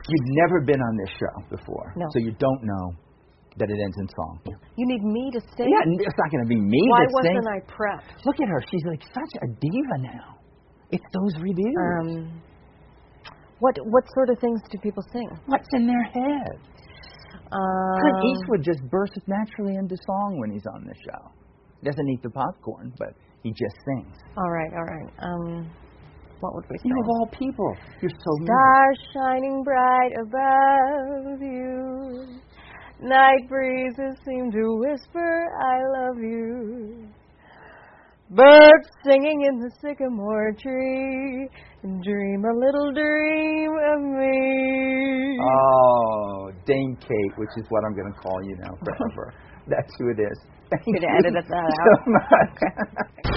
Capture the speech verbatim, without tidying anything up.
You've never been on this show before, No. so you don't know that it ends in song. You need me to sing? Yeah, it's not going to be me Why that sings. wasn't I prepped? Look at her. She's like such a diva now. It's those reviews. Um, what what sort of things do people sing? What's in their head? Um, Clint Eastwood just bursts naturally into song when he's on the show. Doesn't eat the popcorn, but he just sings. All right, all right. Um, what would we sing? You of all people, you're so Stars shining bright above you. Night breezes seem to whisper, I love you. Birds singing in the sycamore tree. Dream a little dream of me. Oh, Dame Kate, which is what I'm going to call you now forever. That's who it is. Thank Could you have edited that so out. much.